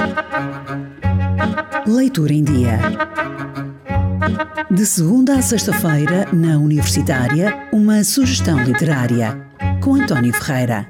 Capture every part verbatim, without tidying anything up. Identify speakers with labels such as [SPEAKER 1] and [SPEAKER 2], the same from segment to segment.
[SPEAKER 1] Leitura em Dia. De segunda a sexta-feira, na Universitária, uma sugestão literária, com António Ferreira.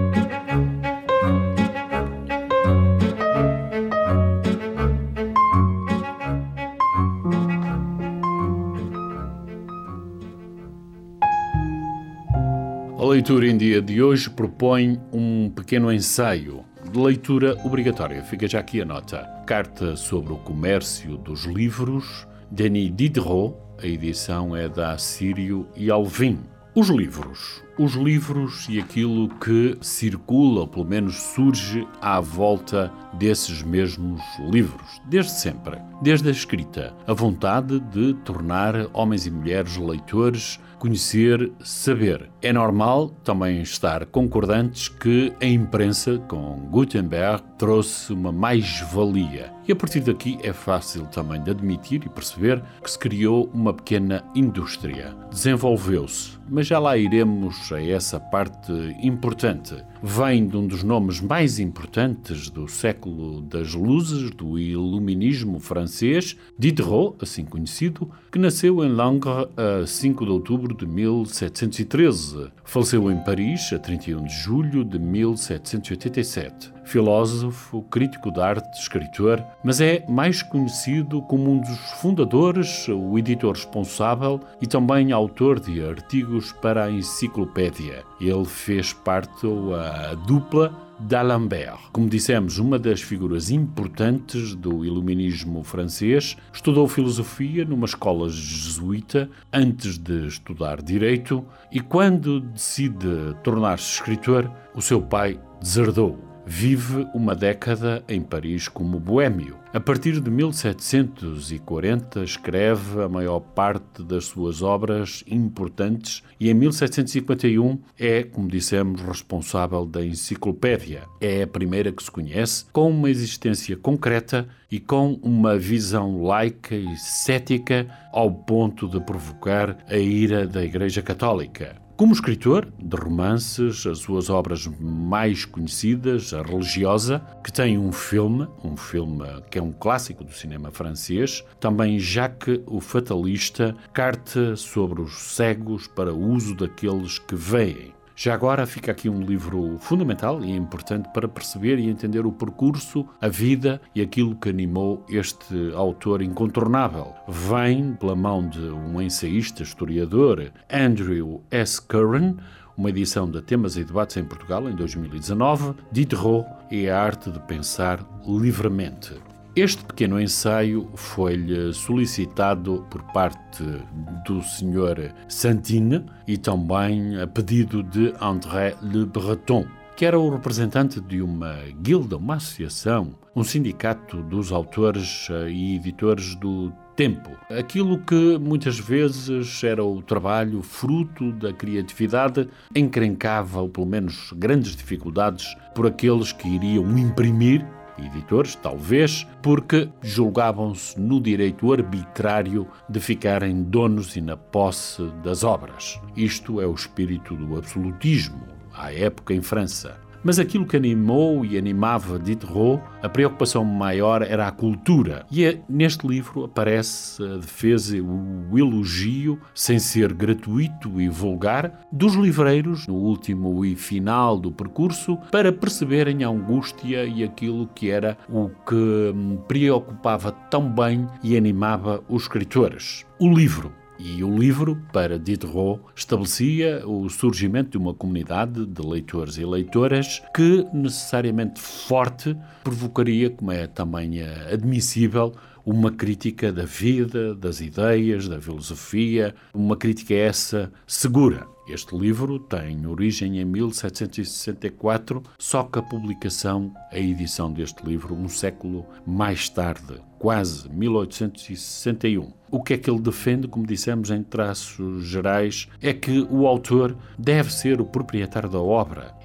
[SPEAKER 2] A Leitura em Dia de hoje propõe um pequeno ensaio de leitura obrigatória. Fica já aqui a nota. Carta sobre o comércio dos livros, Denis Diderot. A edição é da Sírio e Alvim. Os livros. Os livros e aquilo que circula, ou pelo menos surge à volta desses mesmos livros, desde sempre. Desde a escrita, a vontade de tornar homens e mulheres leitores, conhecer, saber. É normal também estar concordantes que a imprensa, com Gutenberg, trouxe uma mais-valia. E a partir daqui é fácil também de admitir e perceber que se criou uma pequena indústria. Desenvolveu-se, mas já lá iremos a essa parte importante. Vem de um dos nomes mais importantes do século das luzes, do iluminismo francês, Diderot, assim conhecido, que nasceu em Langres a cinco de outubro de mil setecentos e treze. Faleceu em Paris a trinta e um de julho de mil setecentos e oitenta e sete. Filósofo, crítico de arte, escritor, mas é mais conhecido como um dos fundadores, o editor responsável e também autor de artigos para a enciclopédia. Ele fez parte da dupla d'Alembert. Como dissemos, uma das figuras importantes do iluminismo francês, estudou filosofia numa escola jesuíta antes de estudar direito e quando decide tornar-se escritor, o seu pai deserdou. Vive uma década em Paris como boêmio. A partir de mil setecentos e quarenta escreve a maior parte das suas obras importantes e em mil setecentos e cinquenta e um é, como dissemos, responsável da enciclopédia. É a primeira que se conhece com uma existência concreta e com uma visão laica e cética ao ponto de provocar a ira da Igreja Católica. Como escritor de romances, as suas obras mais conhecidas, a Religiosa, que tem um filme, um filme que é um clássico do cinema francês, também Jacques o Fatalista, Carta sobre os cegos para o uso daqueles que veem. Já agora fica aqui um livro fundamental e importante para perceber e entender o percurso, a vida e aquilo que animou este autor incontornável. Vem pela mão de um ensaísta, historiador, Andrew S. Curran, uma edição de Temas e Debates em Portugal, em dois mil e dezanove, Diderot e a arte de pensar livremente. Este pequeno ensaio foi-lhe solicitado por parte do senhor Santine e também a pedido de André Le Breton, que era o representante de uma guilda, uma associação, um sindicato dos autores e editores do tempo. Aquilo que muitas vezes era o trabalho fruto da criatividade encrencava, ou pelo menos grandes dificuldades, por aqueles que iriam imprimir, editores, talvez, porque julgavam-se no direito arbitrário de ficarem donos e na posse das obras. Isto é o espírito do absolutismo, à época em França. Mas aquilo que animou e animava Diderot, a preocupação maior era a cultura. E é, neste livro aparece a defesa e o elogio, sem ser gratuito e vulgar, dos livreiros, no último e final do percurso, para perceberem a angústia e aquilo que era o que preocupava tão bem e animava os escritores. O livro. E o livro, para Diderot, estabelecia o surgimento de uma comunidade de leitores e leitoras que, necessariamente forte, provocaria, como é também admissível, uma crítica da vida, das ideias, da filosofia, uma crítica essa segura. Este livro tem origem em mil setecentos e sessenta e quatro, só que a publicação, a edição deste livro, um século mais tarde, quase mil oitocentos e sessenta e um. O que é que ele defende, como dissemos em traços gerais, é que o autor deve ser o proprietário da obra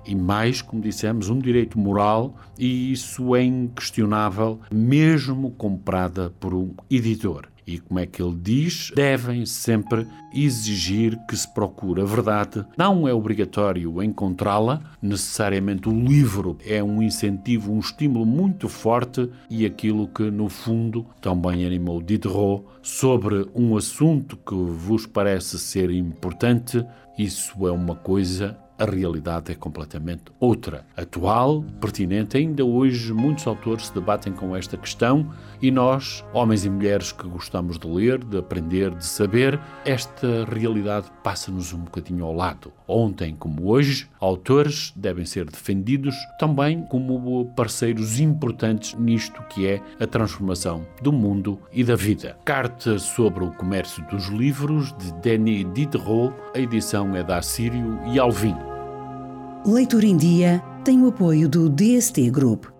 [SPEAKER 2] e mais, como dissemos, um direito moral, e isso é inquestionável, mesmo comprada por um editor. E como é que ele diz? Devem sempre exigir que se procure a verdade. Não é obrigatório encontrá-la. Necessariamente o livro é um incentivo, um estímulo muito forte, e aquilo que, no fundo, também animou Diderot sobre um assunto que vos parece ser importante. Isso é uma coisa, a realidade é completamente outra. Atual, pertinente, ainda hoje muitos autores se debatem com esta questão, e nós, homens e mulheres que gostamos de ler, de aprender, de saber, esta realidade passa-nos um bocadinho ao lado. Ontem como hoje, autores devem ser defendidos também como parceiros importantes nisto que é a transformação do mundo e da vida. Carta sobre o comércio dos livros, de Denis Diderot. A edição é da Assírio e Alvim.
[SPEAKER 1] Leitura em Dia tem o apoio do D S T Group,